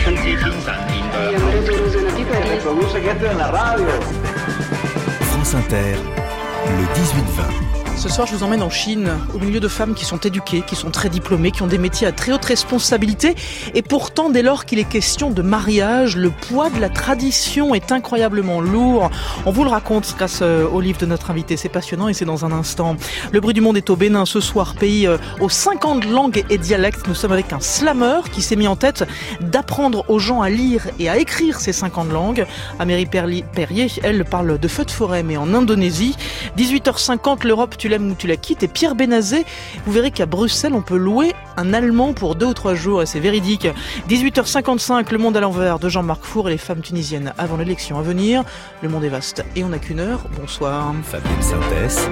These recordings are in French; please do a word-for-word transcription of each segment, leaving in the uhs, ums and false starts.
France Inter, le dix-huit vingt. Ce soir, je vous emmène en Chine, au milieu de femmes qui sont éduquées, qui sont très diplômées, qui ont des métiers à très haute responsabilité. Et pourtant, dès lors qu'il est question de mariage, le poids de la tradition est incroyablement lourd. On vous le raconte grâce au livre de notre invité. C'est passionnant et c'est dans un instant. Le bruit du monde est au Bénin ce soir, pays aux cinquante langues et dialectes. Nous sommes avec un slammer qui s'est mis en tête d'apprendre aux gens à lire et à écrire ces cinquante langues. Amélie Perrier, elle parle de feux de forêt, mais en Indonésie. dix-huit heures cinquante, l'Europe, tu l'aimes ou tu la quittes. Et Pierre Benazet, vous verrez qu'à Bruxelles, on peut louer un Allemand pour deux ou trois jours, et c'est véridique. dix-huit heures cinquante-cinq, Le Monde à l'envers de Jean-Marc Four et les femmes tunisiennes avant l'élection à venir. Le monde est vaste et on n'a qu'une heure. Bonsoir. Fabienne Synthèse.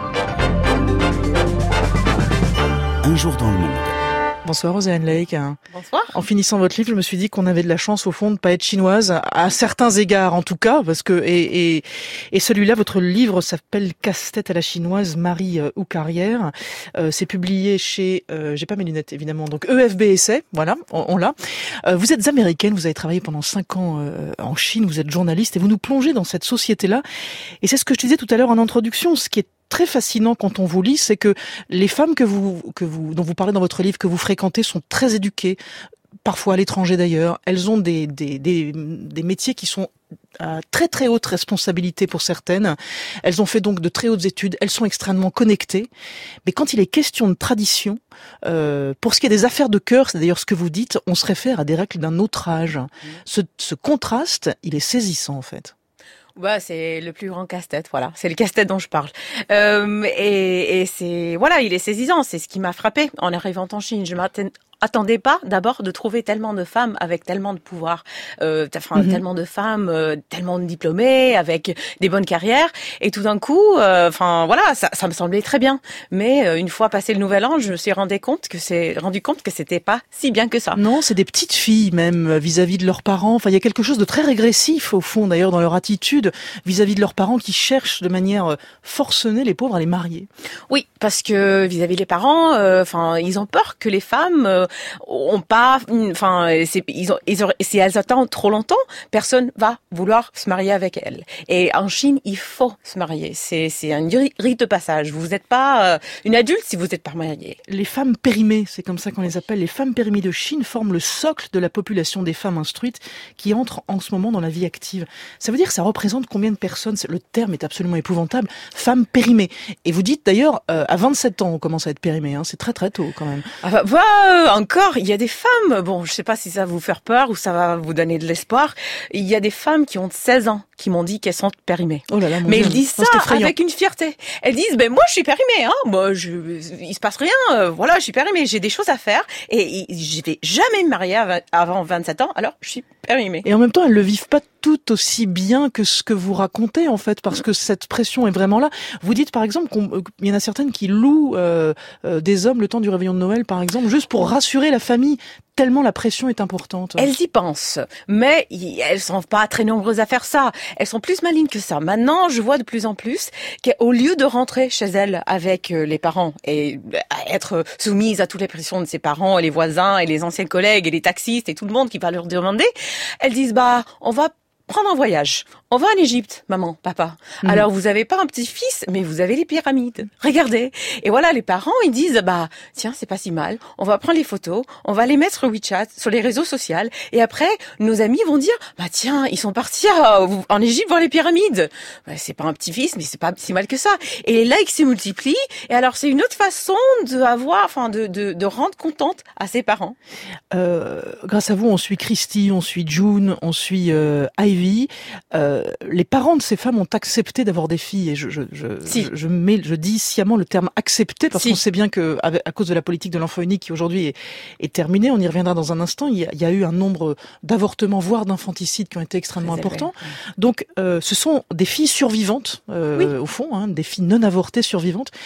Un jour dans le monde. Bonsoir Roséanne Lake. Bonsoir. En finissant votre livre, je me suis dit qu'on avait de la chance au fond de pas être chinoise, à certains égards en tout cas, parce que et et, et celui-là, votre livre s'appelle Casse-tête à la chinoise, mari euh, ou carrière. Euh, c'est publié chez, euh, j'ai pas mes lunettes évidemment, donc E F B Essai, voilà, on, on l'a. Euh, vous êtes américaine, vous avez travaillé pendant cinq ans euh, en Chine, vous êtes journaliste et vous nous plongez dans cette société-là. Et c'est ce que je disais tout à l'heure en introduction, ce qui est très fascinant quand on vous lit, c'est que les femmes que vous, que vous, dont vous parlez dans votre livre, que vous fréquentez, sont très éduquées, parfois à l'étranger d'ailleurs. Elles ont des, des, des, des métiers qui sont à très très haute responsabilité pour certaines. Elles ont fait donc de très hautes études. Elles sont extrêmement connectées. Mais quand il est question de tradition, euh, pour ce qui est des affaires de cœur, c'est d'ailleurs ce que vous dites, on se réfère à des règles d'un autre âge. Ce, ce contraste, il est saisissant en fait. Bah, c'est le plus grand casse-tête, voilà. C'est le casse-tête dont je parle. Euh, et, et c'est, voilà, il est saisissant. C'est ce qui m'a frappé en arrivant en Chine. Je m'attendais attendais pas d'abord de trouver tellement de femmes avec tellement de pouvoir, euh, enfin mm-hmm. tellement de femmes, euh, tellement de diplômées, avec des bonnes carrières. Et tout d'un coup, enfin euh, voilà, ça, ça me semblait très bien. Mais euh, une fois passé le nouvel an, je me suis rendu compte que c'est rendu compte que c'était pas si bien que ça. Non, c'est des petites filles même vis-à-vis de leurs parents. Enfin, il y a quelque chose de très régressif au fond d'ailleurs dans leur attitude vis-à-vis de leurs parents qui cherchent de manière forcenée les pauvres à les marier. Oui, parce que vis-à-vis des parents, enfin euh, ils ont peur que les femmes euh, ont pas, enfin, c'est, ils ont, ils ont, si elles attendent trop longtemps, personne va vouloir se marier avec elles. Et en Chine, il faut se marier. C'est, c'est un rite de passage. Vous n'êtes pas euh, une adulte si vous n'êtes pas mariée. Les femmes périmées, c'est comme ça qu'on les appelle. Les femmes périmées de Chine forment le socle de la population des femmes instruites qui entrent en ce moment dans la vie active. Ça veut dire que ça représente combien de personnes? Le terme est absolument épouvantable. Femmes périmées. Et vous dites d'ailleurs, euh, à vingt-sept ans, on commence à être périmée. Hein. C'est très très tôt quand même. Ah bah, bah, encore, il y a des femmes, bon, je sais pas si ça va vous faire peur ou ça va vous donner de l'espoir, il y a des femmes qui ont seize ans qui m'ont dit qu'elles sont périmées. Oh là là, mon mais Dieu. elles disent ça avec une fierté. Elles disent, ben moi je suis périmée, hein, moi je, il se passe rien, euh, voilà, je suis périmée, j'ai des choses à faire et, et je vais jamais me marier avant vingt-sept ans, alors je suis périmée. Et en même temps, elles le vivent pas tout aussi bien que ce que vous racontez en fait, parce que cette pression est vraiment là. Vous dites par exemple qu'il y en a certaines qui louent euh, euh, des hommes le temps du réveillon de Noël par exemple, juste pour rassurer la famille, tellement la pression est importante. Elles y pensent, mais elles sont pas très nombreuses à faire ça. Elles sont plus malignes que ça. Maintenant, je vois de plus en plus qu'au lieu de rentrer chez elles avec les parents et être soumises à toutes les pressions de ses parents et les voisins et les anciens collègues et les taxistes et tout le monde qui va leur demander, elles disent bah on va prendre un voyage. On va en Égypte, maman, papa. Mmh. Alors, vous avez pas un petit-fils, mais vous avez les pyramides. Regardez. Et voilà, les parents, ils disent, bah, tiens, c'est pas si mal. On va prendre les photos, on va les mettre sur WeChat, sur les réseaux sociaux. Et après, nos amis vont dire, bah, tiens, ils sont partis à, en Égypte voir les pyramides. Bah, c'est pas un petit-fils, mais c'est pas si mal que ça. Et les likes se multiplient. Et alors, c'est une autre façon de avoir, enfin, de, de, de rendre contente à ses parents. Euh, grâce à vous, on suit Christy, on suit June, on suit euh, Ivy. Euh, les parents de ces femmes ont accepté d'avoir des filles et je je je, si. je, je mets je dis sciemment le terme accepter parce si. qu'on sait bien que à cause de la politique de l'enfant unique qui aujourd'hui est, est terminée, on y reviendra dans un instant, il y a, il y a eu un nombre d'avortements voire d'infanticides qui ont été extrêmement Très importants. Vrai. Donc euh, ce sont des filles survivantes euh, oui. au fond, hein, des filles non avortées survivantes.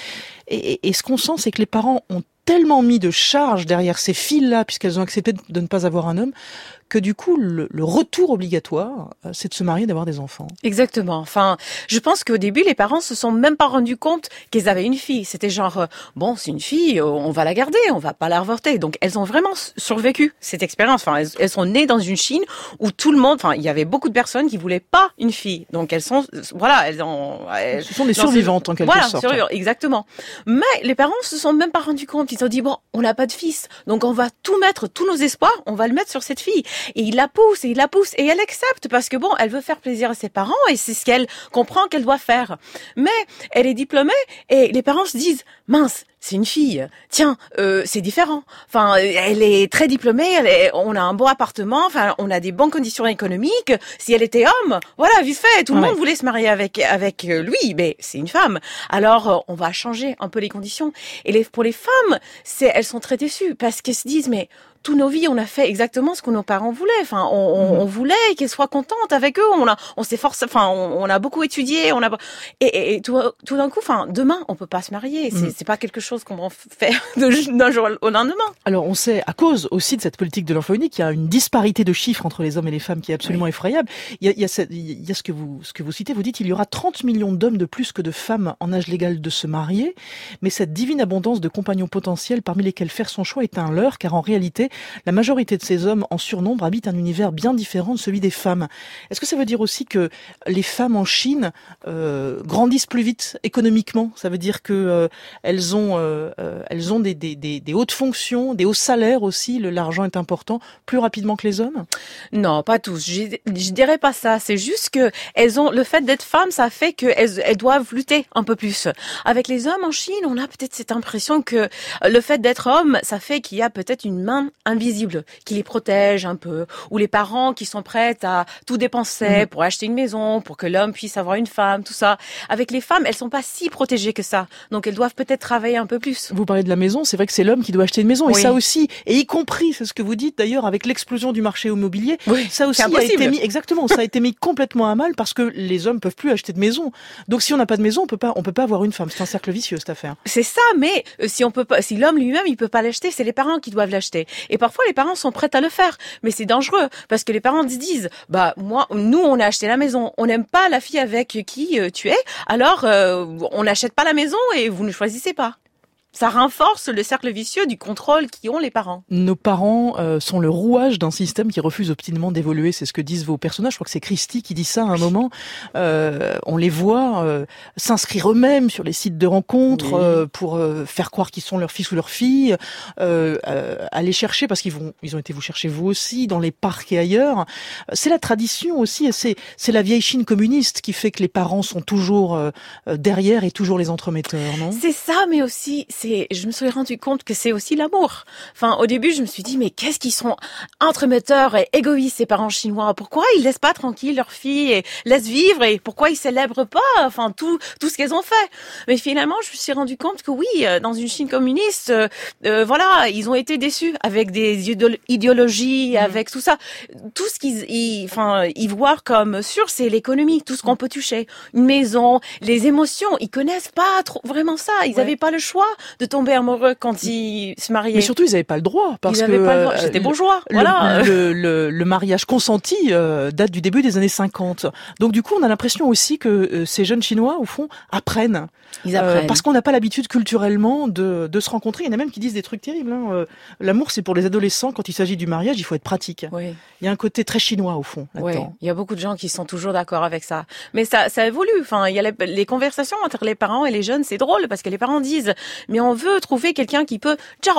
Et, et, et ce qu'on sent, c'est que les parents ont tellement mis de charge derrière ces filles-là, puisqu'elles ont accepté de ne pas avoir un homme, que du coup, le, le retour obligatoire, c'est de se marier, d'avoir des enfants. Exactement. Enfin, je pense qu'au début, les parents se sont même pas rendus compte qu'ils avaient une fille. C'était genre, euh, bon, c'est une fille, on va la garder, on va pas la revorter. Donc, elles ont vraiment survécu cette expérience. Enfin, elles, elles sont nées dans une Chine où tout le monde, enfin, il y avait beaucoup de personnes qui voulaient pas une fille. Donc, elles sont, voilà, elles ont... Elles, Ce sont des survivantes, en quelque voilà, sorte. Voilà, exactement. Mais les parents se sont même pas rendus compte. Ils ont dit, bon, on n'a pas de fils. Donc, on va tout mettre, tous nos espoirs, on va le mettre sur cette fille. Et il la pousse, et il la pousse, et elle accepte parce que bon, elle veut faire plaisir à ses parents et c'est ce qu'elle comprend qu'elle doit faire. Mais elle est diplômée et les parents se disent, mince, c'est une fille. Tiens, euh, c'est différent. Enfin, elle est très diplômée, elle est, on a un beau appartement, enfin, on a des bonnes conditions économiques. Si elle était homme, voilà, vite fait, tout le ouais. monde voulait se marier avec avec lui, mais c'est une femme. Alors, on va changer un peu les conditions. Et les, pour les femmes, c'est, elles sont très déçues parce qu'elles se disent, mais toutes nos vies, on a fait exactement ce que nos parents voulaient. Enfin, on, on, on voulait qu'elles soient contentes avec eux. On a, on s'est forcé. Enfin, on, on a beaucoup étudié. On a et, et, et tout, tout d'un coup, enfin, demain, on peut pas se marier. C'est, mm. c'est pas quelque chose qu'on va faire de, d'un jour au lendemain. Alors, on sait, à cause aussi de cette politique de l'enfant unique, il y a une disparité de chiffres entre les hommes et les femmes qui est absolument oui. effroyable. Il y a, il y a, cette, il y a ce que vous, ce que vous citez. Vous dites, il y aura trente millions d'hommes de plus que de femmes en âge légal de se marier. Mais cette divine abondance de compagnons potentiels parmi lesquels faire son choix est un leurre, car en réalité, la majorité de ces hommes en surnombre habitent un univers bien différent de celui des femmes. Est-ce que ça veut dire aussi que les femmes en Chine euh, grandissent plus vite économiquement ? Ça veut dire que euh, elles ont, euh, elles ont des, des, des, des hautes fonctions, des hauts salaires aussi. Le, l'argent est important plus rapidement que les hommes ? Non, pas tous. Je, je dirais pas ça. C'est juste que elles ont le fait d'être femmes, ça fait qu'elles elles doivent lutter un peu plus. Avec les hommes en Chine, on a peut-être cette impression que le fait d'être homme, ça fait qu'il y a peut-être une main invisible qui les protège un peu, ou les parents qui sont prêts à tout dépenser mmh. pour acheter une maison, pour que l'homme puisse avoir une femme, tout ça. Avec les femmes, elles sont pas si protégées que ça, donc elles doivent peut-être travailler un peu plus. Vous parlez de la maison, c'est vrai que c'est l'homme qui doit acheter une maison, oui. et ça aussi, et y compris, c'est ce que vous dites d'ailleurs, avec l'explosion du marché immobilier, oui, ça aussi a été mis, exactement, ça a été mis complètement à mal parce que les hommes peuvent plus acheter de maison. Donc si on n'a pas de maison, on peut pas, on peut pas avoir une femme. C'est un cercle vicieux cette affaire. C'est ça, mais si on peut pas, si l'homme lui-même il peut pas l'acheter, c'est les parents qui doivent l'acheter. Et parfois les parents sont prêts à le faire, mais c'est dangereux parce que les parents se disent bah moi nous on a acheté la maison, on n'aime pas la fille avec qui euh, tu es, alors euh, on n'achète pas la maison et vous ne choisissez pas. Ça renforce le cercle vicieux du contrôle qu'ont les parents. Nos parents euh, sont le rouage d'un système qui refuse obstinément d'évoluer. C'est ce que disent vos personnages. Je crois que c'est Christy qui dit ça à un moment. Euh, on les voit euh, s'inscrire eux-mêmes sur les sites de rencontres oui. euh, pour euh, faire croire qu'ils sont leur fils ou leur fille, euh, euh, aller chercher, parce qu'ils vont, ils ont été vous chercher vous aussi, dans les parcs et ailleurs. C'est la tradition aussi, et c'est, c'est la vieille Chine communiste qui fait que les parents sont toujours euh, derrière et toujours les entremetteurs, non ? C'est ça, mais aussi... C'est je me suis rendu compte que c'est aussi l'amour. Enfin, au début, je me suis dit, mais qu'est-ce qu'ils sont entremetteurs et égoïstes, ces parents chinois. Pourquoi ils laissent pas tranquille leur fille et laissent vivre, et pourquoi ils célèbrent pas, enfin, tout, tout ce qu'elles ont fait. Mais finalement, je me suis rendu compte que oui, dans une Chine communiste, euh, euh, voilà, ils ont été déçus avec des idéologies, mmh. avec tout ça. Tout ce qu'ils, ils, enfin, ils voient comme sûr, c'est l'économie, tout ce qu'on peut toucher. Une maison, les émotions, ils connaissent pas trop vraiment ça. Ils ouais. avaient pas le choix de tomber amoureux quand ils se mariaient. Mais surtout, ils n'avaient pas le droit. Parce ils n'avaient que, pas le droit. C'était bourgeois. Le, voilà. Le, le, le mariage consenti euh, date du début des années cinquante. Donc du coup, on a l'impression aussi que euh, ces jeunes Chinois, au fond, apprennent. Ils apprennent. Euh, parce qu'on n'a pas l'habitude culturellement de, de se rencontrer. Il y en a même qui disent des trucs terribles. Hein. Euh, l'amour, c'est pour les adolescents. Quand il s'agit du mariage, il faut être pratique. Oui. Il y a un côté très chinois, au fond. Oui. Il y a beaucoup de gens qui sont toujours d'accord avec ça. Mais ça, ça évolue. Enfin, il y a les, les conversations entre les parents et les jeunes. C'est drôle parce que les parents disent, mais on veut trouver quelqu'un qui peut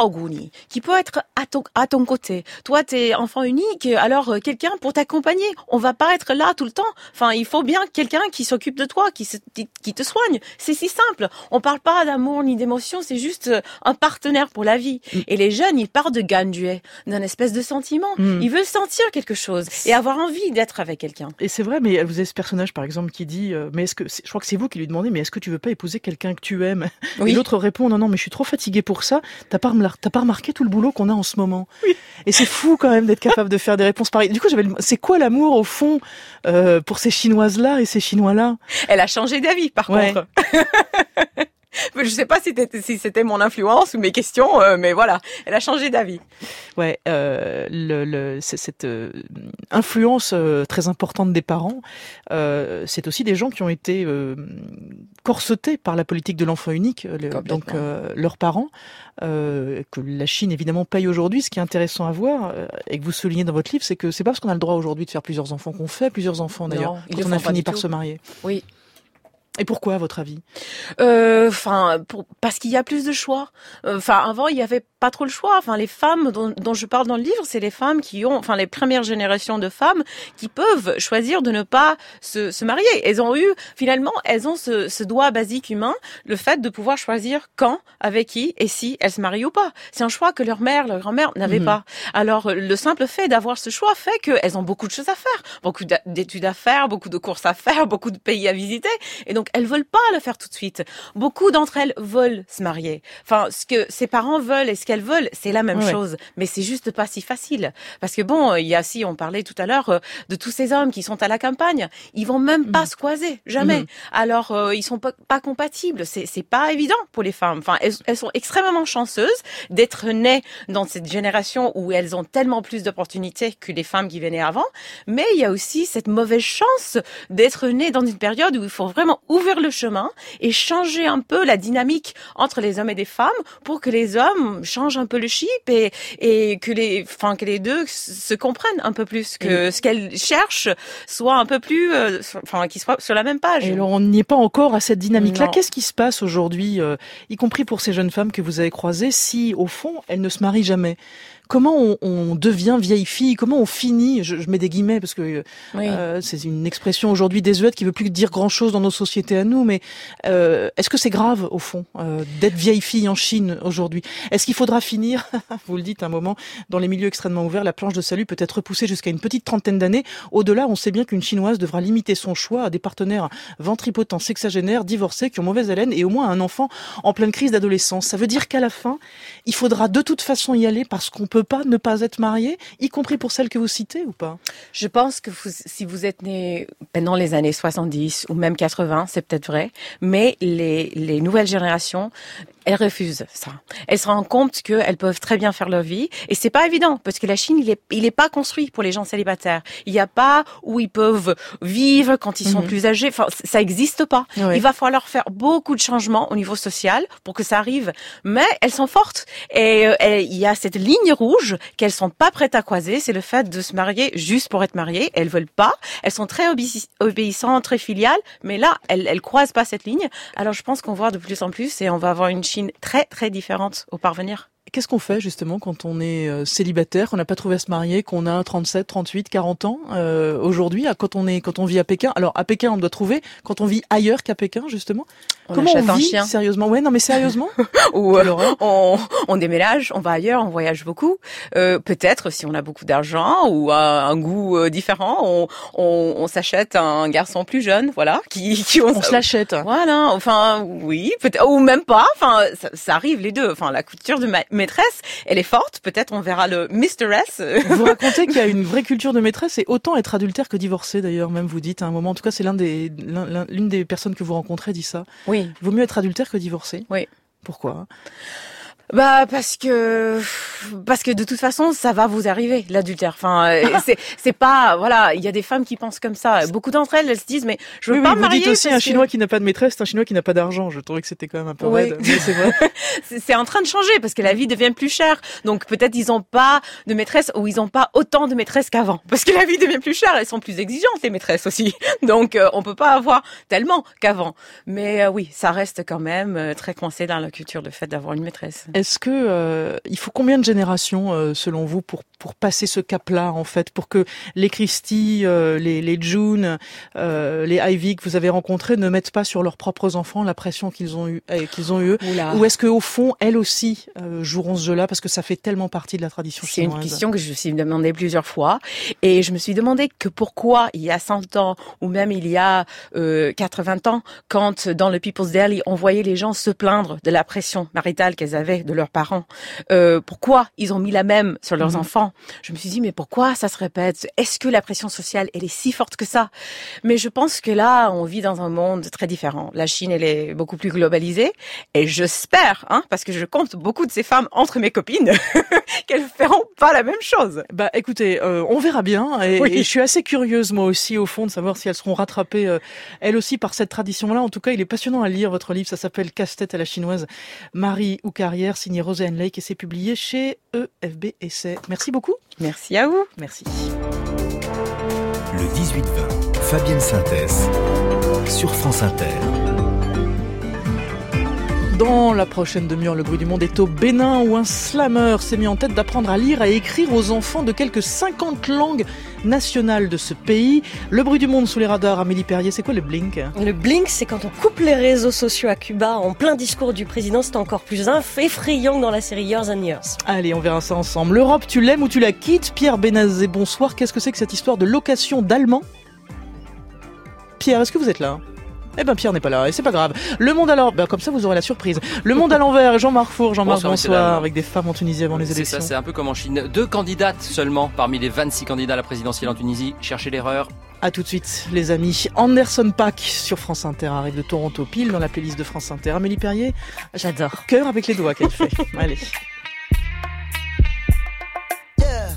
qui peut être à ton, à ton côté. Toi, t'es enfant unique, alors euh, quelqu'un pour t'accompagner. On va pas être là tout le temps. Enfin, il faut bien quelqu'un qui s'occupe de toi, qui, se, qui te soigne. C'est si simple. On parle pas d'amour ni d'émotion, c'est juste un partenaire pour la vie. Mm. Et les jeunes, ils partent de ganduet, d'un espèce de sentiment. Mm. Ils veulent sentir quelque chose et avoir envie d'être avec quelqu'un. Et c'est vrai, mais vous avez ce personnage, par exemple, qui dit, euh, mais est-ce que, je crois que c'est vous qui lui demandez, mais est-ce que tu veux pas épouser quelqu'un que tu aimes? Oui. Et l'autre répond, non, non, mais je suis trop fatiguée pour ça. T'as pas, t'as pas remarqué tout le boulot qu'on a en ce moment? Oui. Et c'est fou quand même d'être capable de faire des réponses pareilles. Du coup, j'avais, c'est quoi l'amour au fond euh, pour ces Chinoises-là et ces Chinois-là? Elle a changé d'avis, par ouais. contre. Je sais pas si c'était, si c'était mon influence ou mes questions, euh, mais voilà, elle a changé d'avis. Ouais, euh, le, le, c'est cette euh, influence euh, très importante des parents, euh, c'est aussi des gens qui ont été euh, corsetés par la politique de l'enfant unique, le, donc euh, leurs parents, euh, que la Chine évidemment paye aujourd'hui. Ce qui est intéressant à voir, euh, et que vous soulignez dans votre livre, c'est que c'est pas parce qu'on a le droit aujourd'hui de faire plusieurs enfants qu'on fait plusieurs enfants d'ailleurs, non, quand on a fini par tout. se marier. Oui. Et pourquoi, à votre avis? Enfin, euh, parce qu'il y a plus de choix. Enfin, euh, avant, il y avait pas trop le choix. Enfin, les femmes dont, dont je parle dans le livre, c'est les femmes qui ont, enfin, les premières générations de femmes qui peuvent choisir de ne pas se, se marier. Elles ont eu, finalement, elles ont ce, ce droit basique humain, le fait de pouvoir choisir quand, avec qui et si elles se marient ou pas. C'est un choix que leur mère, leur grand-mère n'avaient mmh. pas. Alors, le simple fait d'avoir ce choix fait qu'elles ont beaucoup de choses à faire, beaucoup d'études à faire, beaucoup de courses à faire, beaucoup de pays à visiter, et donc elles veulent pas le faire tout de suite. Beaucoup d'entre elles veulent se marier. Enfin, ce que ses parents veulent et ce qu'elles veulent, c'est la même ouais. chose. Mais c'est juste pas si facile. Parce que bon, il y a si, on parlait tout à l'heure de tous ces hommes qui sont à la campagne. Ils vont même pas mmh. se croiser. Jamais. Mmh. Alors, euh, ils sont pas, pas compatibles. C'est, c'est pas évident pour les femmes. Enfin, elles, elles sont extrêmement chanceuses d'être nées dans cette génération où elles ont tellement plus d'opportunités que les femmes qui venaient avant. Mais il y a aussi cette mauvaise chance d'être nées dans une période où il faut vraiment ouvrir le chemin et changer un peu la dynamique entre les hommes et des femmes pour que les hommes changent un peu le chip et, et que les, enfin, que les deux se comprennent un peu plus, que et ce qu'elles cherchent soit un peu plus, euh, enfin, qu'ils soient sur la même page. Et alors, on n'y est pas encore à cette dynamique-là. Non. Qu'est-ce qui se passe aujourd'hui, euh, y compris pour ces jeunes femmes que vous avez croisées, si, au fond, elles ne se marient jamais? Comment on, on devient vieille fille? Comment on finit? je, je mets des guillemets parce que oui. euh, c'est une expression aujourd'hui désuète qui veut plus dire grand-chose dans nos sociétés à nous. Mais euh, est-ce que c'est grave au fond euh, d'être vieille fille en Chine aujourd'hui? Est-ce qu'il faudra finir, vous le dites un moment, dans les milieux extrêmement ouverts, la planche de salut peut être repoussée jusqu'à une petite trentaine d'années. Au-delà, on sait bien qu'une Chinoise devra limiter son choix à des partenaires ventripotents, sexagénaires, divorcés, qui ont mauvaise haleine et au moins un enfant en pleine crise d'adolescence. Ça veut dire qu'à la fin, il faudra de toute façon y aller parce qu'on peut pas ne pas être marié, y compris pour celles que vous citez ou pas? Je pense que vous, si vous êtes né pendant les années soixante-dix ou même quatre-vingts, c'est peut-être vrai, mais les, les nouvelles générations, elles refusent ça. Elles se rendent compte qu'elles peuvent très bien faire leur vie et c'est pas évident parce que la Chine, il est, il est pas construit pour les gens célibataires. Il y a pas où ils peuvent vivre quand ils sont mmh. plus âgés. Enfin, ça existe pas. Oui. Il va falloir faire beaucoup de changements au niveau social pour que ça arrive. Mais elles sont fortes et, et il y a cette ligne rouge qu'elles sont pas prêtes à croiser. C'est le fait de se marier juste pour être mariées. Elles veulent pas. Elles sont très obéis- obéissantes, très filiales. Mais là, elles, elles croisent pas cette ligne. Alors, je pense qu'on voit de plus en plus et on va avoir une Chine très très différente au parvenir. Qu'est-ce qu'on fait justement quand on est euh, célibataire, qu'on n'a pas trouvé à se marier, qu'on a trente-sept, trente-huit, quarante ans euh, aujourd'hui, quand on est, quand on vit à Pékin? Alors à Pékin, on doit trouver. Quand on vit ailleurs qu'à Pékin, justement, on comment achète on vit un chien. Sérieusement? Ouais, non, mais sérieusement. Ou euh, on, on déménage, on va ailleurs, on voyage beaucoup. Euh, peut-être si on a beaucoup d'argent ou a un goût euh, différent, on, on, on s'achète un garçon plus jeune, voilà, qui, qui on, on se l'achète. Voilà, enfin oui, peut-être ou même pas. Enfin, ça, ça arrive les deux. Enfin, la culture de ma- maîtresse, elle est forte. Peut-être on verra le mister S. Vous racontez qu'il y a une vraie culture de maîtresse et autant être adultère que divorcé d'ailleurs. Même vous dites à un moment, en tout cas, c'est l'un des, l'un, l'une des personnes que vous rencontrez dit ça. Oui. Vaut mieux être adultère que divorcé. Oui. Pourquoi? Bah parce que parce que de toute façon ça va vous arriver l'adultère. Enfin c'est c'est pas voilà, il y a des femmes qui pensent comme ça. Beaucoup d'entre elles elles se disent mais je veux oui, pas oui, me marier. Vous dites aussi un que... Chinois qui n'a pas de maîtresse, c'est un Chinois qui n'a pas d'argent. Je trouvais que c'était quand même un peu oui. raide, mais c'est vrai. c'est, c'est en train de changer parce que la vie devient plus chère. Donc peut-être ils ont pas de maîtresse ou ils ont pas autant de maîtresses qu'avant parce que la vie devient plus chère. Elles sont plus exigeantes les maîtresses aussi. Donc euh, on peut pas avoir tellement qu'avant. Mais euh, oui, ça reste quand même euh, très coincé dans la culture le fait d'avoir une maîtresse. Est-ce que euh, il faut combien de générations, euh, selon vous, pour pour passer ce cap-là, en fait, pour que les Christie, euh, les les June, euh, les Ivy que vous avez rencontrés ne mettent pas sur leurs propres enfants la pression qu'ils ont eu, euh, qu'ils ont eu, Oula. Ou est-ce que au fond, elles aussi euh, joueront ce jeu-là parce que ça fait tellement partie de la tradition C'est chinoise? C'est une question que je me suis demandé plusieurs fois, et je me suis demandé que pourquoi il y a cent ans ou même il y a euh, quatre-vingts ans, quand dans le People's Daily on voyait les gens se plaindre de la pression maritale qu'elles avaient de leurs parents. Euh, pourquoi ils ont mis la même sur leurs Mmh. enfants? Je me suis dit, mais pourquoi ça se répète? Est-ce que la pression sociale, elle est si forte que ça? Mais je pense que là, on vit dans un monde très différent. La Chine, elle est beaucoup plus globalisée. Et j'espère, hein, parce que je compte beaucoup de ces femmes entre mes copines, qu'elles feront pas la même chose. Bah écoutez, euh, on verra bien. Et, Oui. et je suis assez curieuse moi aussi au fond de savoir si elles seront rattrapées euh, elles aussi par cette tradition-là. En tout cas, il est passionnant à lire votre livre. Ça s'appelle Casse-tête à la chinoise, Marie ou carrière, signé Roséanne Lake et c'est publié chez E F B Essai. Merci beaucoup. Merci à vous. Merci. Le dix-huit vingt, Fabienne Synthèse sur France Inter. Dans la prochaine demi-heure, le bruit du monde est au Bénin où un slammer s'est mis en tête d'apprendre à lire et à écrire aux enfants de quelques cinquante langues nationales de ce pays. Le bruit du monde sous les radars, Amélie Perrier, c'est quoi le blink? Le blink, c'est quand on coupe les réseaux sociaux à Cuba en plein discours du président. C'est encore plus effrayant que dans la série Years and Years. Allez, on verra ça ensemble. L'Europe, tu l'aimes ou tu la quittes? Pierre Benazé, bonsoir. Qu'est-ce que c'est que cette histoire de location d'Allemands? Pierre, est-ce que vous êtes là? Eh ben Pierre n'est pas là, et c'est pas grave. Le monde alors, ben, comme ça vous aurez la surprise. Le monde à l'envers, Jean-Marc Four, Jean-Marc, bonsoir, bonsoir avec des femmes en Tunisie avant les C'est élections. ça, c'est un peu comme en Chine. Deux candidates seulement parmi les vingt-six candidats à la présidentielle en Tunisie. Cherchez l'erreur. À tout de suite, les amis. Anderson .Paak sur France Inter arrive de Toronto, pile dans la playlist de France Inter. Amélie Perrier, J'adore. cœur avec les doigts qu'elle fait. Allez. Yeah.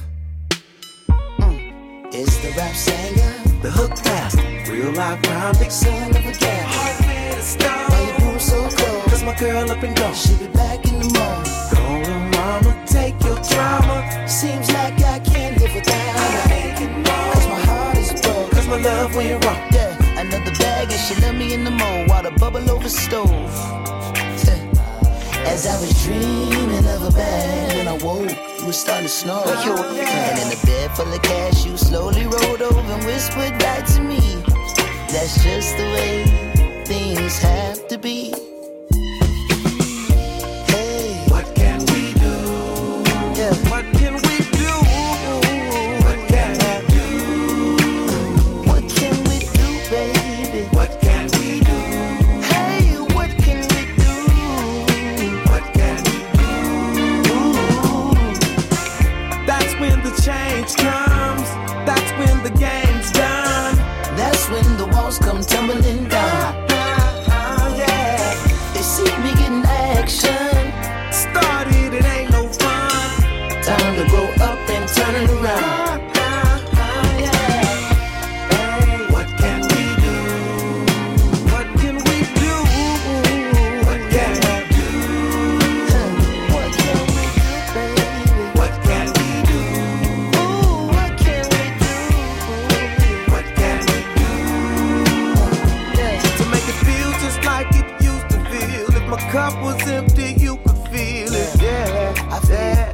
Mm. It's the rap singer, the hook master, real life rhyme, big son of a gas. Hard man to stop. Why you move so cold? Cause my girl up and gone. She'll be back in the morning. Go on, mama, take your drama. Seems like I can't live without her. Cause my heart is broke. Cause my love went wrong. Yeah, another bag and she left me in the mold while the bubble over stove. As I was dreaming of a bag, when I woke, it was starting to snow. And in a bed full of cash, you slowly rolled over and whispered back to me. That's just the way things have to be. Hey, what can we do? Yeah, what can we do? What can we do? What can we do, baby? What can we do? Hey, what can we do? What can we do? That's when the change comes. That's when the game's done. That's when the walls come tumbling down. Yeah, they see me getting action. Started, it ain't no fun. Time to grow up and turn it around. Hey, what can we do? What can we do? What can we do? What can we do, baby? What can we do? Ooh, what can we do? What can we do? To make it feel just like it used to feel. If my cup was empty, you could feel it. Yeah, I feel it.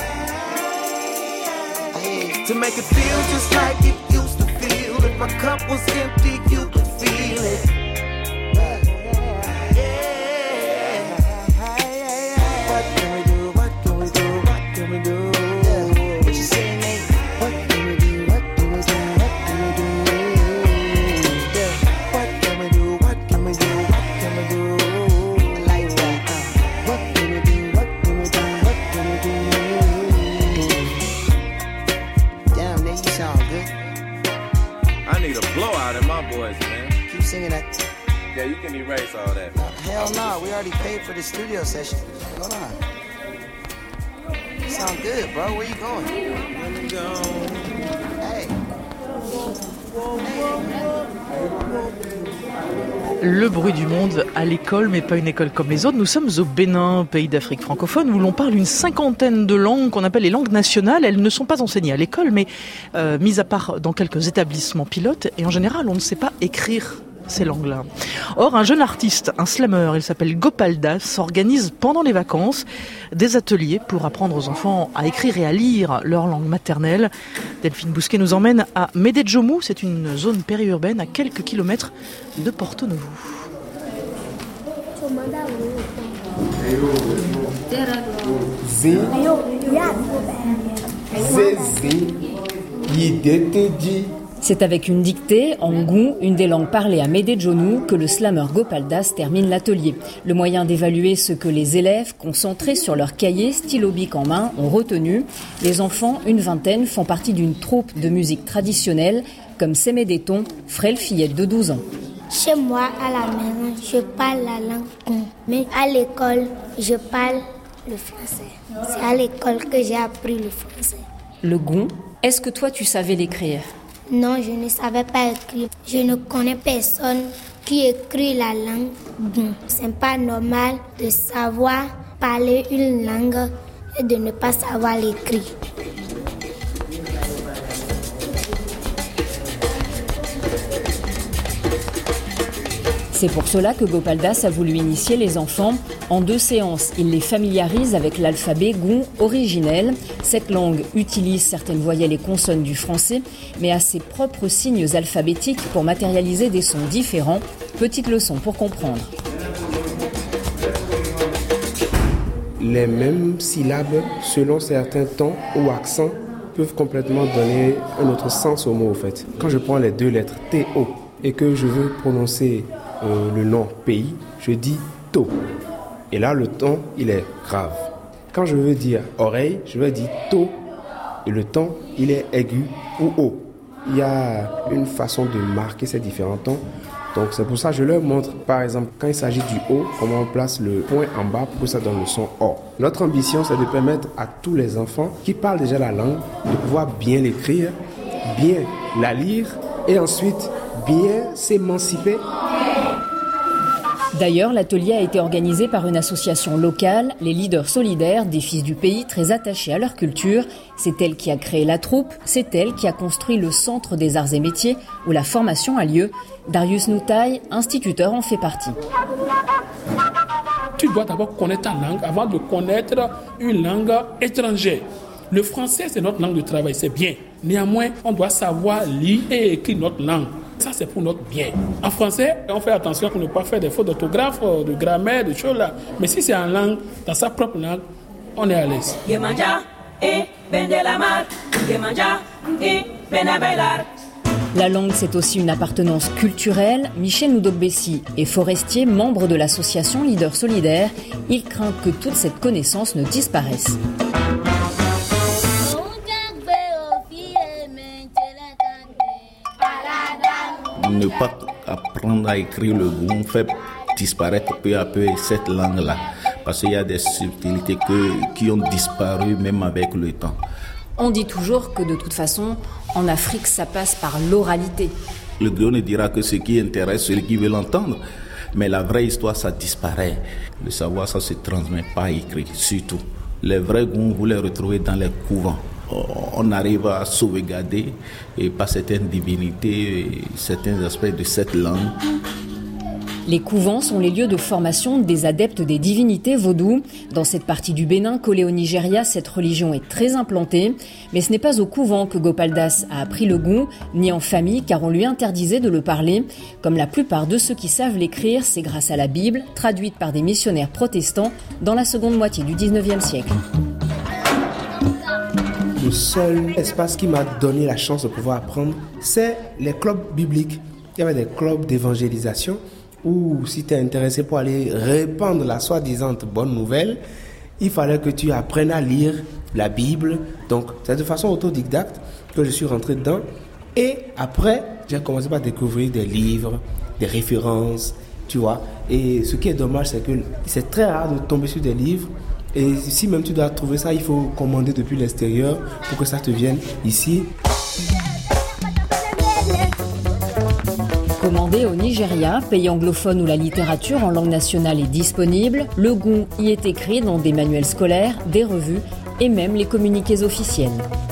To make it feel just like it used to feel. If my cup was empty, you could feel it. What can we do? What can we do? What can we do? What you say, mate? What can we do? What can we do? What can we do? What can we do? What can we do? What can we do? Like that. What can we do? What can we do? What can we do? Damn, nigga, you sound good. I need a blowout in my voice, man. Keep singing that. Yeah, you can erase all that. No, hell no, we already paid for the studio session. Hold on. You sound good, bro. Where you going? Hey. Le bruit du monde à l'école, mais pas une école comme les autres. Nous sommes au Bénin, pays d'Afrique francophone, où l'on parle une cinquantaine de langues qu'on appelle les langues nationales. Elles ne sont pas enseignées à l'école, mais euh, mises à part dans quelques établissements pilotes. Et en général, on ne sait pas écrire ces langues-là. Or, un jeune artiste, un slammer, il s'appelle Gopal Das, organise pendant les vacances des ateliers pour apprendre aux enfants à écrire et à lire leur langue maternelle. Delphine Bousquet nous emmène à Médéjomou, c'est une zone périurbaine à quelques kilomètres de Porto Novo. Z, Z, Z, Yidetedi, C'est avec une dictée, en goût, une des langues parlées à Médéjonou, que le slammer Gopal Das termine l'atelier. Le moyen d'évaluer ce que les élèves, concentrés sur leur cahier, stylo bic en main, ont retenu. Les enfants, une vingtaine, font partie d'une troupe de musique traditionnelle, comme Sémédéton, frêle fillette de douze ans. Chez moi, à la maison, je parle la langue goum. Mais à l'école, je parle le français. C'est à l'école que j'ai appris le français. Le goum, est-ce que toi tu savais l'écrire ? Non, je ne savais pas écrire. Je ne connais personne qui écrit la langue goum. C'est pas normal de savoir parler une langue et de ne pas savoir l'écrire. C'est pour cela que Gopal Das a voulu initier les enfants. En deux séances, il les familiarise avec l'alphabet goum originel. Cette langue utilise certaines voyelles et consonnes du français, mais a ses propres signes alphabétiques pour matérialiser des sons différents. Petite leçon pour comprendre. Les mêmes syllabes, selon certains tons ou accents, peuvent complètement donner un autre sens au mot, au fait. Quand je prends les deux lettres T O et que je veux prononcer euh, le nom pays, je dis to. Et là, le ton, il est grave. Quand je veux dire oreille, je vais dire to. Et le ton, il est aigu ou haut. Il y a une façon de marquer ces différents tons. Donc c'est pour ça que je leur montre, par exemple, quand il s'agit du O, comment on place le point en bas pour que ça donne le son O. Notre ambition, c'est de permettre à tous les enfants qui parlent déjà la langue de pouvoir bien l'écrire, bien la lire et ensuite bien s'émanciper. D'ailleurs, l'atelier a été organisé par une association locale, les leaders solidaires des fils du pays, très attachés à leur culture. C'est elle qui a créé la troupe, c'est elle qui a construit le centre des arts et métiers où la formation a lieu. Darius Noutaï, instituteur, en fait partie. Tu dois d'abord connaître ta langue avant de connaître une langue étrangère. Le français, c'est notre langue de travail, c'est bien. Néanmoins, on doit savoir lire et écrire notre langue. Ça, c'est pour notre bien. En français, on fait attention pour ne pas faire des fautes d'orthographe, de grammaire, de choses là. Mais si c'est en langue, dans sa propre langue, on est à l'aise. La langue, c'est aussi une appartenance culturelle. Michel Noudogbessi est forestier, membre de l'association Leader Solidaire. Il craint que toute cette connaissance ne disparaisse. Ne pas apprendre à écrire le goum fait disparaître peu à peu cette langue-là. Parce qu'il y a des subtilités que, qui ont disparu même avec le temps. On dit toujours que de toute façon, en Afrique, ça passe par l'oralité. Le griot ne dira que ce qui intéresse celui qui veut l'entendre. Mais la vraie histoire, ça disparaît. Le savoir, ça ne se transmet pas écrit, surtout. Les vrais goum, vous les retrouvez dans les couvents. On arrive à sauvegarder et par certaines divinités, certains aspects de cette langue. Les couvents sont les lieux de formation des adeptes des divinités vaudou. Dans cette partie du Bénin, collée au Nigeria, cette religion est très implantée. Mais ce n'est pas au couvent que Gopal Das a appris le goût, ni en famille, car on lui interdisait de le parler. Comme la plupart de ceux qui savent l'écrire, c'est grâce à la Bible, traduite par des missionnaires protestants dans la seconde moitié du dix-neuvième siècle. Le seul espace qui m'a donné la chance de pouvoir apprendre, c'est les clubs bibliques. Il y avait des clubs d'évangélisation où si tu es intéressé pour aller répandre la soi-disant bonne nouvelle, il fallait que tu apprennes à lire la Bible. Donc c'est de façon autodidacte que je suis rentré dedans. Et après, j'ai commencé par découvrir des livres, des références, tu vois. Et ce qui est dommage, c'est que c'est très rare de tomber sur des livres. Et si même tu dois trouver ça, il faut commander depuis l'extérieur pour que ça te vienne ici. Commandé au Nigeria, pays anglophone où la littérature en langue nationale est disponible, le goût y est écrit dans des manuels scolaires, des revues et même les communiqués officiels.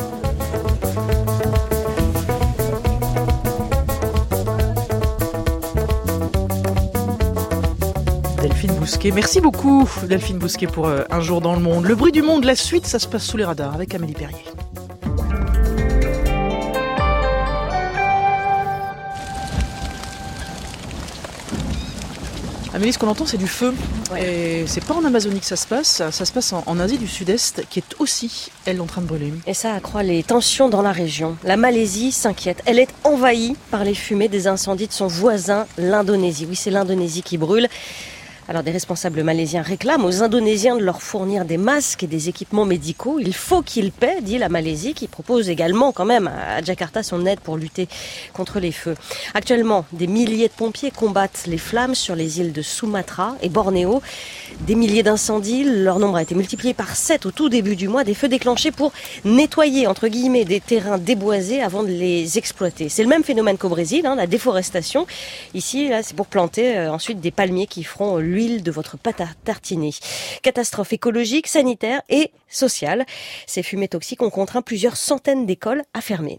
Delphine Bousquet. Merci beaucoup Delphine Bousquet pour euh, Un jour dans le monde. Le bruit du monde, la suite, ça se passe sous les radars avec Amélie Perrier. Amélie, ce qu'on entend, c'est du feu. Ouais. Et c'est pas en Amazonie que ça se passe, ça se passe en, en Asie du Sud-Est, qui est aussi, elle, en train de brûler. Et ça accroît les tensions dans la région. La Malaisie s'inquiète. Elle est envahie par les fumées des incendies de son voisin, l'Indonésie. Oui, c'est l'Indonésie qui brûle. Alors des responsables malaisiens réclament aux Indonésiens de leur fournir des masques et des équipements médicaux. Il faut qu'ils paient, dit la Malaisie, qui propose également quand même à Jakarta son aide pour lutter contre les feux. Actuellement, des milliers de pompiers combattent les flammes sur les îles de Sumatra et Bornéo. Des milliers d'incendies, leur nombre a été multiplié par sept au tout début du mois. Des feux déclenchés pour nettoyer, entre guillemets, des terrains déboisés avant de les exploiter. C'est le même phénomène qu'au Brésil, hein, la déforestation. Ici, là, c'est pour planter euh, ensuite des palmiers qui feront l'huile de votre pâte à tartiner. Catastrophe écologique, sanitaire et sociale. Ces fumées toxiques ont contraint plusieurs centaines d'écoles à fermer.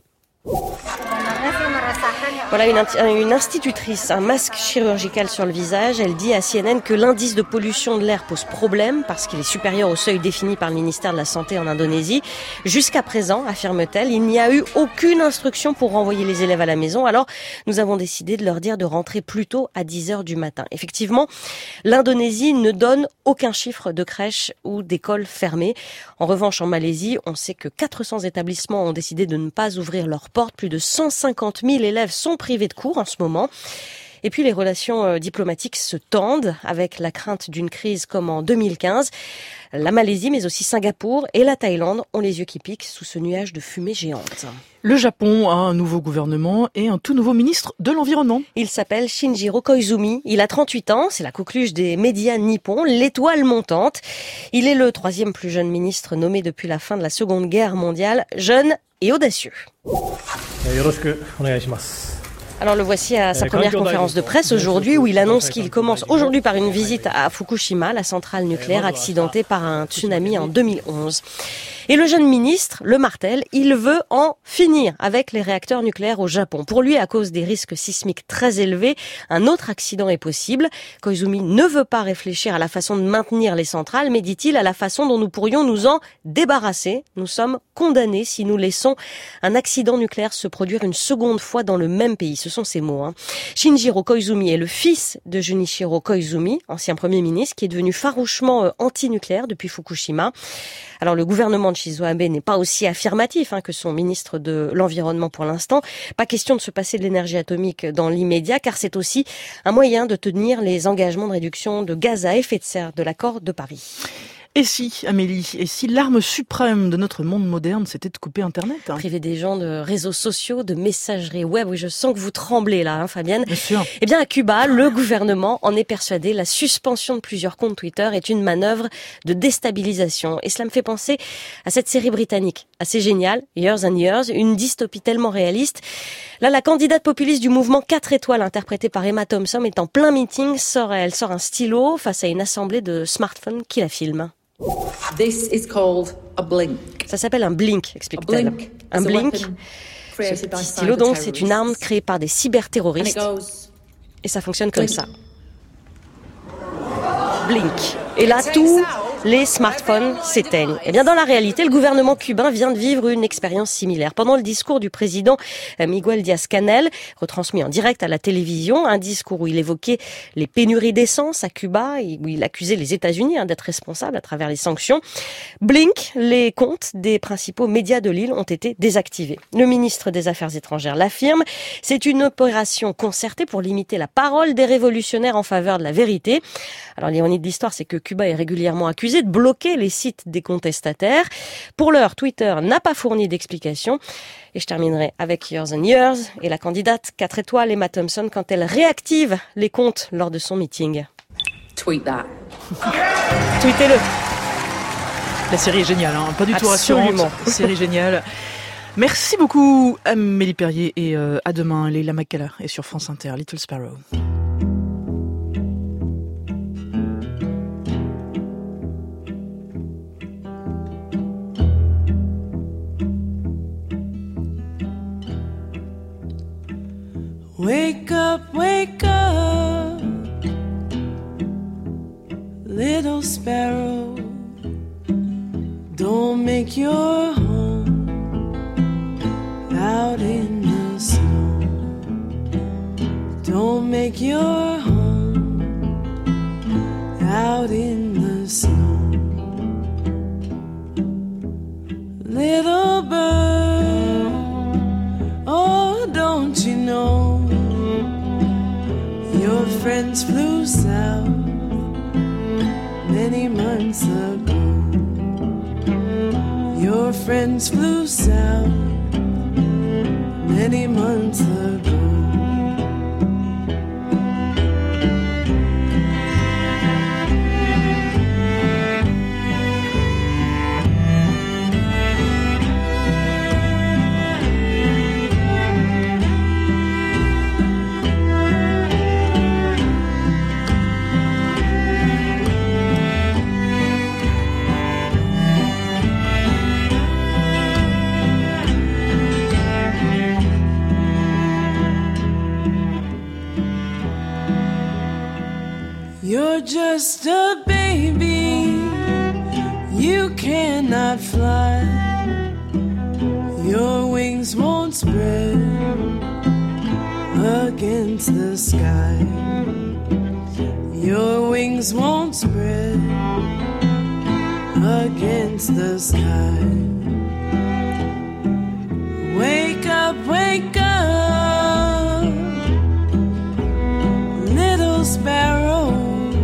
Voilà une, une institutrice, un masque chirurgical sur le visage. Elle dit à C N N que l'indice de pollution de l'air pose problème parce qu'il est supérieur au seuil défini par le ministère de la Santé en Indonésie. Jusqu'à présent, affirme-t-elle, il n'y a eu aucune instruction pour renvoyer les élèves à la maison. Alors, nous avons décidé de leur dire de rentrer plus tôt à dix heures du matin. Effectivement, l'Indonésie ne donne aucun chiffre de crèche ou d'école fermée. En revanche, en Malaisie, on sait que quatre cents établissements ont décidé de ne pas ouvrir leurs portes. Plus de cent cinquante mille élèves sont privés de cours en ce moment. Et puis les relations diplomatiques se tendent avec la crainte d'une crise comme en deux mille quinze. La Malaisie, mais aussi Singapour et la Thaïlande ont les yeux qui piquent sous ce nuage de fumée géante. Le Japon a un nouveau gouvernement et un tout nouveau ministre de l'Environnement. Il s'appelle Shinjiro Koizumi. Il a trente-huit ans, c'est la coqueluche des médias nippons, l'étoile montante. Il est le troisième plus jeune ministre nommé depuis la fin de la Seconde Guerre mondiale, jeune et audacieux. Alors le voici à sa première conférence de presse aujourd'hui où il annonce qu'il commence aujourd'hui par une visite à Fukushima, la centrale nucléaire accidentée par un tsunami en deux mille onze. Et le jeune ministre le martèle, il veut en finir avec les réacteurs nucléaires au Japon. Pour lui, à cause des risques sismiques très élevés, un autre accident est possible. Koizumi ne veut pas réfléchir à la façon de maintenir les centrales, mais dit-il à la façon dont nous pourrions nous en débarrasser. Nous sommes condamnés si nous laissons un accident nucléaire se produire une seconde fois dans le même pays. Ce sont ses mots. Hein. Shinjiro Koizumi est le fils de Junichiro Koizumi, ancien Premier ministre, qui est devenu farouchement anti-nucléaire depuis Fukushima. Alors le gouvernement de Shinzo Abe n'est pas aussi affirmatif hein, que son ministre de l'Environnement pour l'instant. Pas question de se passer de l'énergie atomique dans l'immédiat, car c'est aussi un moyen de tenir les engagements de réduction de gaz à effet de serre de l'accord de Paris. Et si, Amélie, et si l'arme suprême de notre monde moderne, c'était de couper Internet hein. Priver des gens de réseaux sociaux, de messagerie web. Oui, je sens que vous tremblez là, hein, Fabienne. Bien sûr. Eh bien, à Cuba, le gouvernement en est persuadé. La suspension de plusieurs comptes Twitter est une manœuvre de déstabilisation. Et cela me fait penser à cette série britannique, assez géniale, Years and Years, une dystopie tellement réaliste. Là, la candidate populiste du mouvement quatre étoiles, interprétée par Emma Thompson, est en plein meeting. Sort, elle sort un stylo face à une assemblée de smartphones qui la filment. This is called a blink. Ça s'appelle un blink, explique-t-elle. Un blink, ce petit stylo, donc, c'est une arme créée par des cyberterroristes. Et ça fonctionne comme ça. Blink. Et là, tous les smartphones s'éteignent. Eh bien, dans la réalité, le gouvernement cubain vient de vivre une expérience similaire. Pendant le discours du président Miguel Díaz-Canel, retransmis en direct à la télévision, un discours où il évoquait les pénuries d'essence à Cuba et où il accusait les États-Unis hein, d'être responsables à travers les sanctions. Blink, les comptes des principaux médias de l'île ont été désactivés. Le ministre des Affaires étrangères l'affirme. C'est une opération concertée pour limiter la parole des révolutionnaires en faveur de la vérité. Alors, l'ironie de l'histoire, c'est que Cuba est régulièrement accusé de bloquer les sites des contestataires. Pour l'heure, Twitter n'a pas fourni d'explication. Et je terminerai avec Years and Years et la candidate quatre étoiles Emma Thompson quand elle réactive les comptes lors de son meeting. Tweet that. Tweetez-le. La série est géniale, hein, pas du tout Absolument. rassurante. Série géniale. Merci beaucoup Amélie Perrier et euh, à demain. Leila McKellar est sur France Inter, Little Sparrow. Wake up, wake up, little sparrow. Don't make your home out in the snow. Don't make your home friends flew south many months ago. Your friends flew south many months ago. You're just a baby, you cannot fly. Your wings won't spread against the sky. Your wings won't spread against the sky. Wake up, wake up, little sparrow.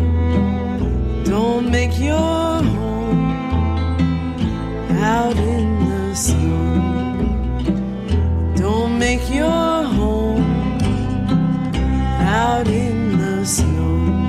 Don't make your home out in the snow. Don't make your home out in the snow.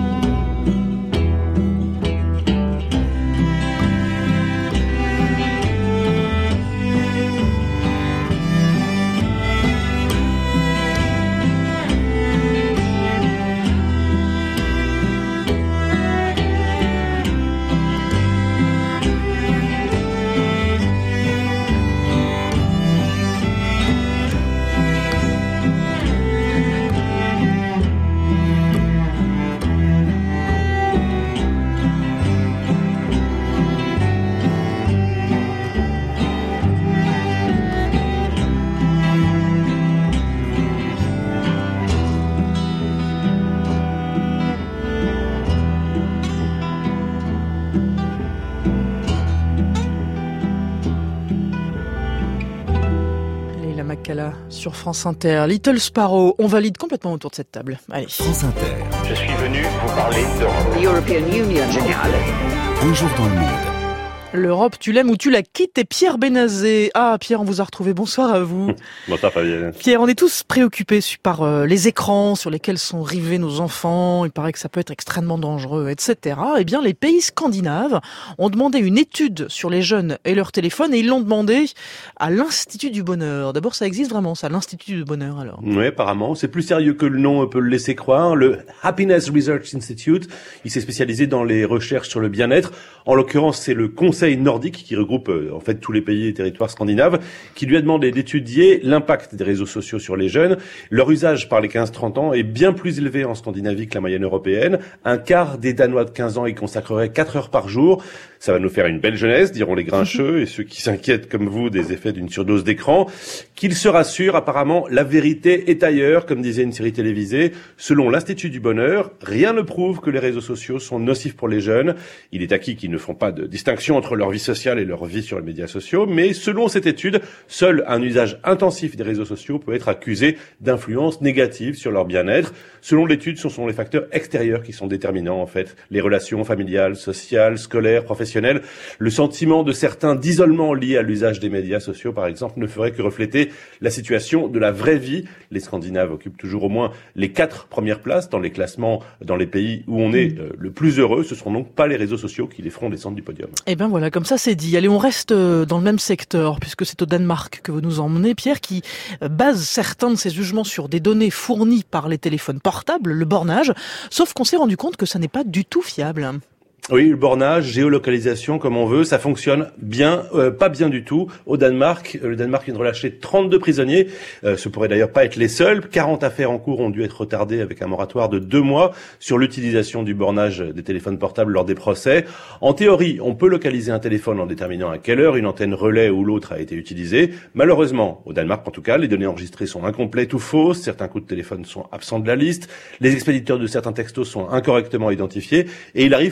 Sur France Inter, Little Sparrow, on valide complètement autour de cette table. Allez. France Inter. Je suis venu vous parler d'Europe. The European Union général. Un jour dans le monde. L'Europe, tu l'aimes ou tu la quittes, et Pierre Benazé. Ah, Pierre, on vous a retrouvé. Bonsoir à vous. Bonsoir, Fabienne. Pierre, on est tous préoccupés par euh, les écrans sur lesquels sont rivés nos enfants. Il paraît que ça peut être extrêmement dangereux, et cetera. Eh bien, les pays scandinaves ont demandé une étude sur les jeunes et leur téléphone, et ils l'ont demandé à l'Institut du Bonheur. D'abord, ça existe vraiment, ça, l'Institut du Bonheur, alors? Oui, apparemment. C'est plus sérieux que le nom peut le laisser croire. Le Happiness Research Institute, il s'est spécialisé dans les recherches sur le bien-être. En l'occurrence, c'est le Conseil nordique qui regroupe euh, en fait tous les pays et territoires scandinaves, qui lui a demandé d'étudier l'impact des réseaux sociaux sur les jeunes. Leur usage par les quinze trente ans est bien plus élevé en Scandinavie que la moyenne européenne. Un quart des Danois de quinze ans y consacreraient quatre heures par jour. Ça va nous faire une belle jeunesse, diront les grincheux et ceux qui s'inquiètent comme vous des effets d'une surdose d'écran. Qu'ils se rassurent, apparemment, la vérité est ailleurs, comme disait une série télévisée. Selon l'Institut du Bonheur, rien ne prouve que les réseaux sociaux sont nocifs pour les jeunes. Il est acquis qu'ils ne font pas de distinction entre leur vie sociale et leur vie sur les médias sociaux, mais selon cette étude, seul un usage intensif des réseaux sociaux peut être accusé d'influence négative sur leur bien-être. Selon l'étude, ce sont les facteurs extérieurs qui sont déterminants, en fait. Les relations familiales, sociales, scolaires, professionnelles. Le sentiment de certains d'isolement lié à l'usage des médias sociaux, par exemple, ne ferait que refléter la situation de la vraie vie. Les Scandinaves occupent toujours au moins les quatre premières places dans les classements dans les pays où on est euh, le plus heureux. Ce seront donc pas les réseaux sociaux qui les feront descendre du podium. Eh ben voilà, comme ça c'est dit. Allez, on reste dans le même secteur, puisque c'est au Danemark que vous nous emmenez, Pierre, qui base certains de ses jugements sur des données fournies par les téléphones portables, le bornage, sauf qu'on s'est rendu compte que ça n'est pas du tout fiable. Oui, le bornage, géolocalisation, comme on veut, ça fonctionne bien, euh, pas bien du tout. Au Danemark, le Danemark vient de relâcher trente-deux prisonniers. Euh, ce pourrait d'ailleurs pas être les seuls. quarante affaires en cours ont dû être retardées avec un moratoire de deux mois sur l'utilisation du bornage des téléphones portables lors des procès. En théorie, on peut localiser un téléphone en déterminant à quelle heure une antenne relais ou l'autre a été utilisée. Malheureusement, au Danemark en tout cas, les données enregistrées sont incomplètes ou fausses. Certains coups de téléphone sont absents de la liste. Les expéditeurs de certains textos sont incorrectement identifiés. Et il arrive que le téléphone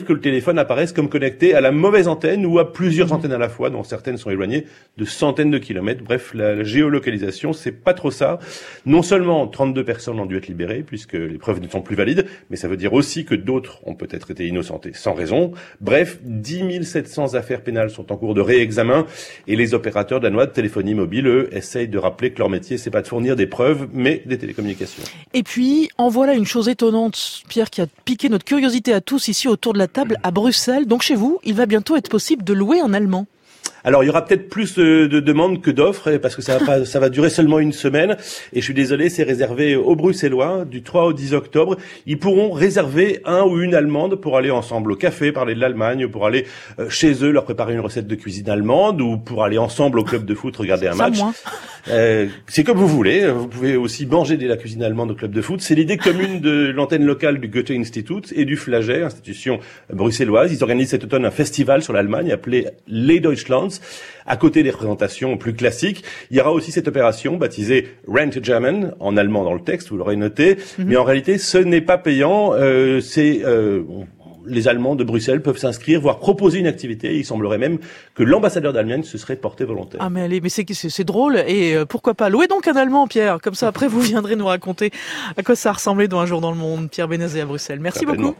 téléphones apparaissent comme connectés à la mauvaise antenne ou à plusieurs antennes à la fois, dont certaines sont éloignées de centaines de kilomètres. Bref, la, la géolocalisation, c'est pas trop ça. Non seulement trente-deux personnes ont dû être libérées, puisque les preuves ne sont plus valides, mais ça veut dire aussi que d'autres ont peut-être été innocentés sans raison. Bref, dix mille sept cents affaires pénales sont en cours de réexamen, et les opérateurs danois de téléphonie mobile, eux, essayent de rappeler que leur métier, c'est pas de fournir des preuves, mais des télécommunications. Et puis, en voilà une chose étonnante, Pierre, qui a piqué notre curiosité à tous ici autour de la table à Bruxelles. Donc chez vous, il va bientôt être possible de louer un allemand. Alors, il y aura peut-être plus de demandes que d'offres, parce que ça va pas, ça va durer seulement une semaine. Et je suis désolé, c'est réservé aux Bruxellois, du trois au dix octobre. Ils pourront réserver un ou une Allemande pour aller ensemble au café, parler de l'Allemagne, pour aller chez eux, leur préparer une recette de cuisine allemande, ou pour aller ensemble au club de foot, regarder un Ça, match. moi. Euh, c'est comme vous voulez. Vous pouvez aussi manger de la cuisine allemande au club de foot. C'est l'idée commune de l'antenne locale du Goethe Institut et du Flagey, institution bruxelloise. Ils organisent cet automne un festival sur l'Allemagne appelé Les Deutschlands. À côté des représentations plus classiques, il y aura aussi cette opération baptisée Rent German, en allemand dans le texte, vous l'aurez noté. Mm-hmm. Mais en réalité, ce n'est pas payant. Euh, c'est euh, les Allemands de Bruxelles peuvent s'inscrire, voire proposer une activité. Il semblerait même que l'ambassadeur d'Allemagne se serait porté volontaire. Ah mais allez, mais c'est c'est, c'est drôle et euh, pourquoi pas louer donc un Allemand, Pierre. Comme ça, après vous viendrez nous raconter à quoi ça ressemblait dans Un jour dans le monde. Pierre Benazet à Bruxelles. Merci beaucoup.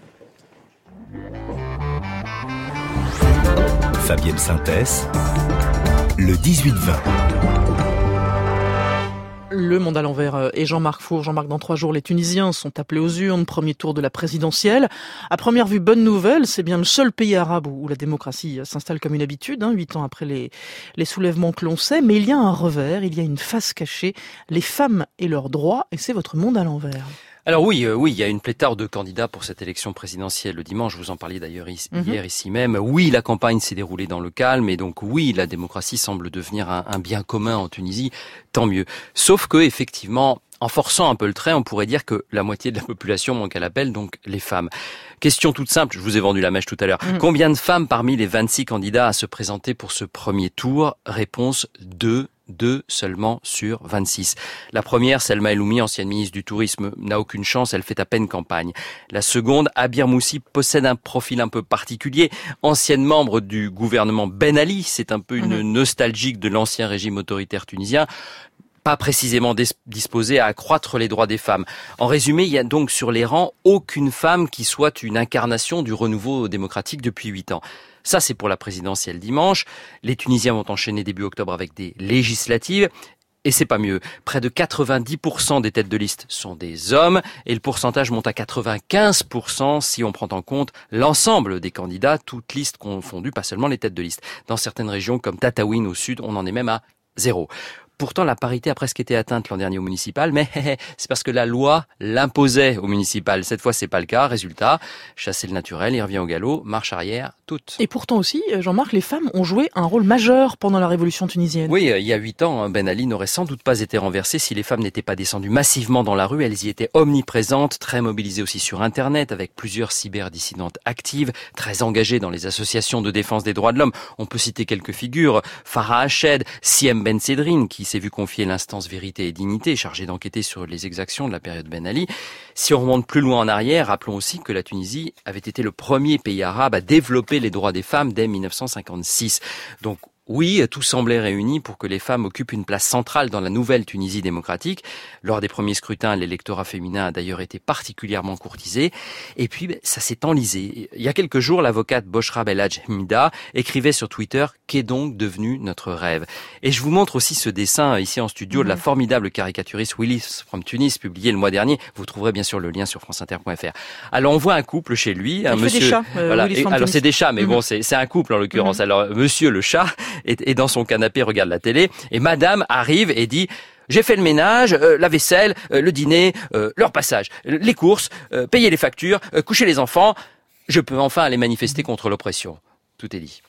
Fabienne Synthèse, le dix-huit vingt. Le Monde à l'envers et Jean-Marc Four. Jean-Marc, dans trois jours, les Tunisiens sont appelés aux urnes, premier tour de la présidentielle. À première vue, bonne nouvelle, c'est bien le seul pays arabe où la démocratie s'installe comme une habitude, hein, huit ans après les, les soulèvements que l'on sait. Mais il y a un revers, il y a une face cachée, les femmes et leurs droits, et c'est votre Monde à l'envers. Alors oui, euh, oui, il y a une pléthore de candidats pour cette élection présidentielle le dimanche. Vous en parliez d'ailleurs ici, mm-hmm. hier ici même. Oui, la campagne s'est déroulée dans le calme et donc oui, la démocratie semble devenir un, un bien commun en Tunisie. Tant mieux. Sauf que effectivement, en forçant un peu le trait, on pourrait dire que la moitié de la population manque à l'appel, donc les femmes. Question toute simple, je vous ai vendu la mèche tout à l'heure. Mmh. Combien de femmes parmi les vingt-six candidats à se présenter pour ce premier tour ? Réponse deux. Deux seulement sur vingt-six. La première, Selma Eloumi, ancienne ministre du Tourisme, n'a aucune chance, elle fait à peine campagne. La seconde, Abir Moussi, possède un profil un peu particulier. Ancienne membre du gouvernement Ben Ali, c'est un peu une mmh. nostalgique de l'ancien régime autoritaire tunisien, pas précisément disposée à accroître les droits des femmes. En résumé, il y a donc sur les rangs aucune femme qui soit une incarnation du renouveau démocratique depuis huit ans. Ça, c'est pour la présidentielle dimanche. Les Tunisiens vont enchaîner début octobre avec des législatives. Et c'est pas mieux. Près de quatre-vingt-dix pour cent des têtes de liste sont des hommes et le pourcentage monte à quatre-vingt-quinze pour cent si on prend en compte l'ensemble des candidats, toutes listes confondues, pas seulement les têtes de liste. Dans certaines régions comme Tataouine au sud, on en est même à zéro. Pourtant, la parité a presque été atteinte l'an dernier au municipal, mais c'est parce que la loi l'imposait au municipal. Cette fois, c'est pas le cas. Résultat, chasser le naturel, il revient au galop, marche arrière, toute. Et pourtant aussi, Jean-Marc, les femmes ont joué un rôle majeur pendant la révolution tunisienne. Oui, il y a huit ans, Ben Ali n'aurait sans doute pas été renversé si les femmes n'étaient pas descendues massivement dans la rue. Elles y étaient omniprésentes, très mobilisées aussi sur Internet, avec plusieurs cyberdissidentes actives, très engagées dans les associations de défense des droits de l'homme. On peut citer quelques figures. Farah Hached, Siem Ben Sedrine, qui s'est vu confier l'instance Vérité et Dignité, chargée d'enquêter sur les exactions de la période Ben Ali. Si on remonte plus loin en arrière, rappelons aussi que la Tunisie avait été le premier pays arabe à développer les droits des femmes dès dix-neuf cent cinquante-six. Donc, oui, tout semblait réuni pour que les femmes occupent une place centrale dans la nouvelle Tunisie démocratique. Lors des premiers scrutins, l'électorat féminin a d'ailleurs été particulièrement courtisé. Et puis, ça s'est enlisé. Il y a quelques jours, l'avocate Boshra Belhadj Hamida écrivait sur Twitter « Qu'est donc devenu notre rêve ?» Et je vous montre aussi ce dessin ici en studio mmh. de la formidable caricaturiste Willis from Tunis, publié le mois dernier. Vous trouverez bien sûr le lien sur france inter point f r. Alors, on voit un couple chez lui. Un Il monsieur, fait des chats, euh, voilà. Willis Et, from alors, Tunis. c'est des chats, mais mmh. bon, c'est, c'est un couple en l'occurrence. Mmh. Alors, monsieur le chat est, est dans son canapé, regarde la télé, et madame arrive et dit « J'ai fait le ménage, euh, la vaisselle, euh, le dîner, euh, leur passage, les courses, euh, payer les factures, euh, coucher les enfants. Je peux enfin aller manifester contre l'oppression. » Tout est dit.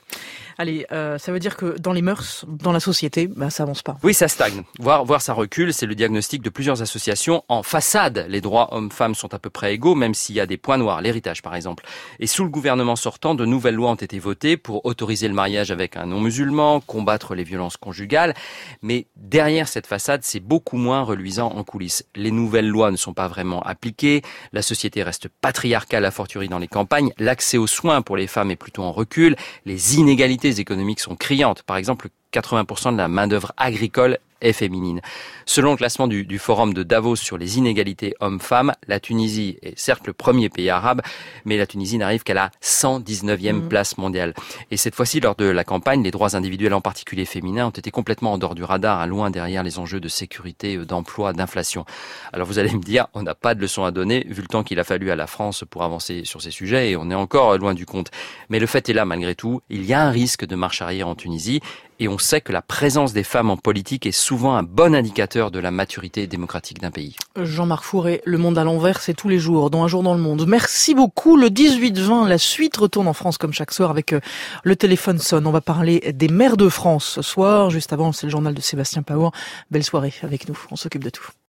Allez, euh, ça veut dire que dans les mœurs, dans la société, bah, ça avance pas. Oui, ça stagne. Voire, voire ça recule. C'est le diagnostic de plusieurs associations. En façade, les droits hommes-femmes sont à peu près égaux, même s'il y a des points noirs, l'héritage par exemple. Et sous le gouvernement sortant, de nouvelles lois ont été votées pour autoriser le mariage avec un non-musulman, combattre les violences conjugales. Mais derrière cette façade, c'est beaucoup moins reluisant en coulisses. Les nouvelles lois ne sont pas vraiment appliquées. La société reste patriarcale, a fortiori dans les campagnes. L'accès aux soins pour les femmes est plutôt en recul. Les inégalités économiques sont criantes. Par exemple, quatre-vingts pour cent de la main-d'œuvre agricole est féminine. Selon le classement du, du forum de Davos sur les inégalités hommes-femmes, la Tunisie est certes le premier pays arabe, mais la Tunisie n'arrive qu'à la cent dix-neuvième mmh. place mondiale. Et cette fois-ci, lors de la campagne, les droits individuels, en particulier féminins, ont été complètement en dehors du radar, loin derrière les enjeux de sécurité, d'emploi, d'inflation. Alors vous allez me dire, on n'a pas de leçon à donner, vu le temps qu'il a fallu à la France pour avancer sur ces sujets, et on est encore loin du compte. Mais le fait est là, malgré tout, il y a un risque de marche arrière en Tunisie, et on sait que la présence des femmes en politique est souvent un bon indicateur de la maturité démocratique d'un pays. Jean-Marc Fourré, Le Monde à l'envers, c'est tous les jours, dans Un jour dans le monde. Merci beaucoup. Le dix-huit vingt, la suite retourne en France comme chaque soir avec Le téléphone sonne. On va parler des maires de France ce soir. Juste avant, c'est le journal de Sébastien Paour. Belle soirée avec nous. On s'occupe de tout.